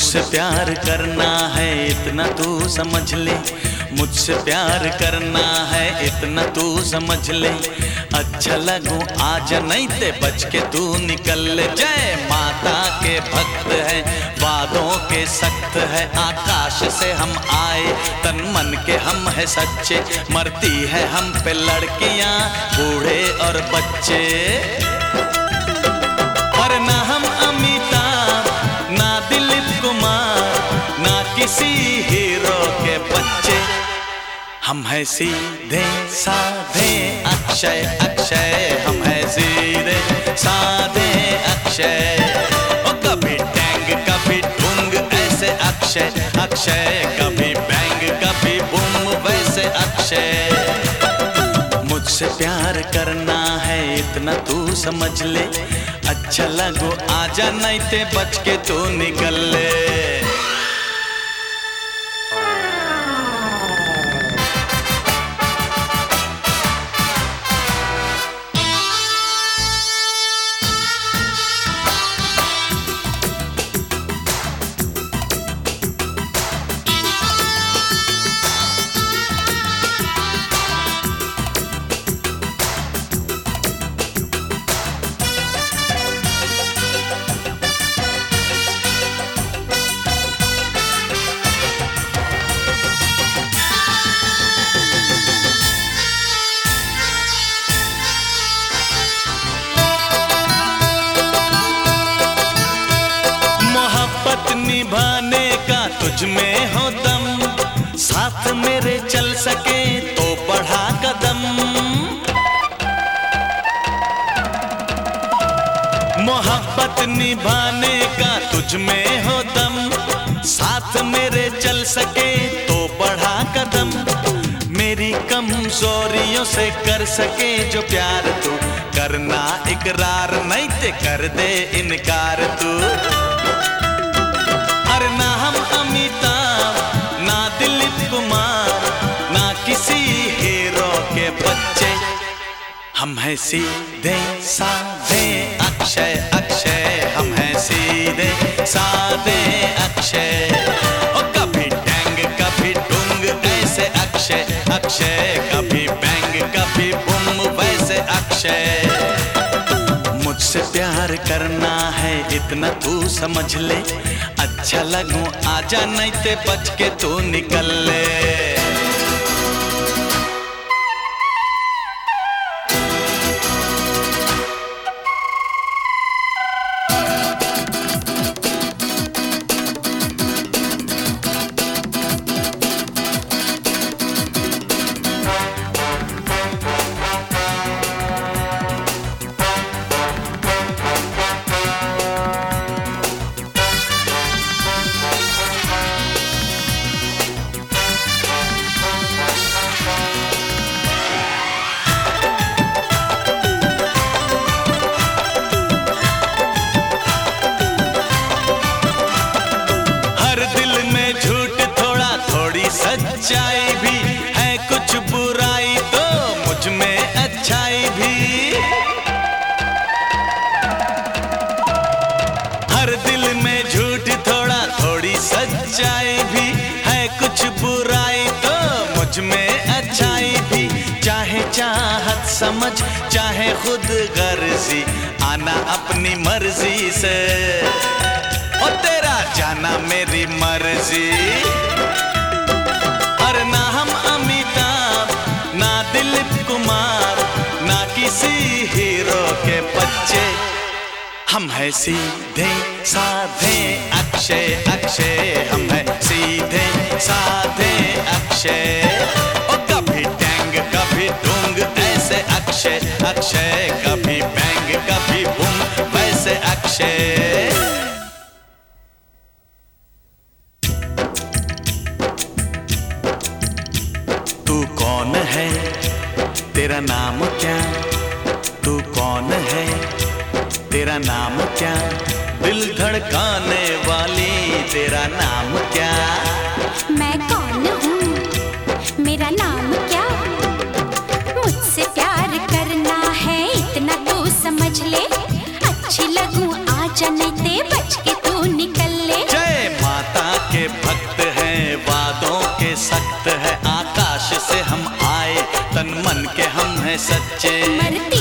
मुझसे प्यार करना है इतना तू समझ ले, मुझसे प्यार करना है इतना तू समझ ले। अच्छा लगूं आजा नहीं ते बच के तू निकल ले। जय माता के भक्त है, वादों के सख्त है, आकाश से हम आए तन मन के हम है सच्चे। मरती है हम पे लड़कियां बूढ़े और बच्चे, पर ना हम अमिताभ ना दिलीप कुमार ना किसी हीरो के बच्चे। हम है सीधे साधे अक्षय अक्षय, हम है सीधे साधे अक्षय। ओ कभी टैंग कभी ठुंग ऐसे अक्षय अक्षय, कभी बैंग कभी बूम वैसे अक्षय। मुझसे प्यार करना है इतना तू समझ ले। अच्छा लगो आजा नहीं ते बच के तू निकल ले। निभाने का तुझ में हो दम, साथ मेरे चल सके तो बढ़ा कदम। मोहब्बत निभाने का तुझ में हो दम, साथ मेरे चल सके तो बढ़ा कदम। मेरी कमजोरियों से कर सके जो प्यार तू, करना इकरार नहीं ते कर दे इनकार तू। अरे ना हम अमिताभ ना दिलीप कुमार ना किसी हीरो के बच्चे, हम हैं सीधे साधे अक्षय अक्षय, हम हैं सीधे साधे अक्षय। ओ कभी टैंग कभी टुंग ऐसे अक्षय अक्षय, कभी बैंग कभी बूम वैसे अक्षय। मुझसे प्यार करना है इतना तू समझ ले। अच्छा लगूं आजा नहीं ते बच के तू निकल ले। सच्चाई भी है कुछ बुराई तो मुझ में अच्छाई भी। हर दिल में झूठ थोड़ा थोड़ी सच्चाई भी है कुछ बुराई तो मुझ में अच्छाई भी। चाहे चाहत समझ चाहे खुद गर्जी, आना अपनी मर्जी से और तेरा जाना मेरी मर्जी। और ना हम अमिताभ ना दिलीप कुमार ना किसी हीरो के बच्चे, हम हैं सीधे साधे अक्षय अक्षय, हम हैं सीधे साधे अक्षय। ओ कभी टैंग कभी टुंग ऐसे अक्षय अक्षय, कभी बैंग कभी बूम वैसे अक्षय। कौन है तेरा नाम क्या, तू कौन है तेरा नाम क्या, दिल धड़काने वाली तेरा नाम क्या। मैं कौन हूँ मेरा नाम क्या, मुझसे प्यार करना है इतना तू समझ ले। अच्छी लगूं आजा नहीं ते बच के तू निकल ले। जय माता सच्चे। मरती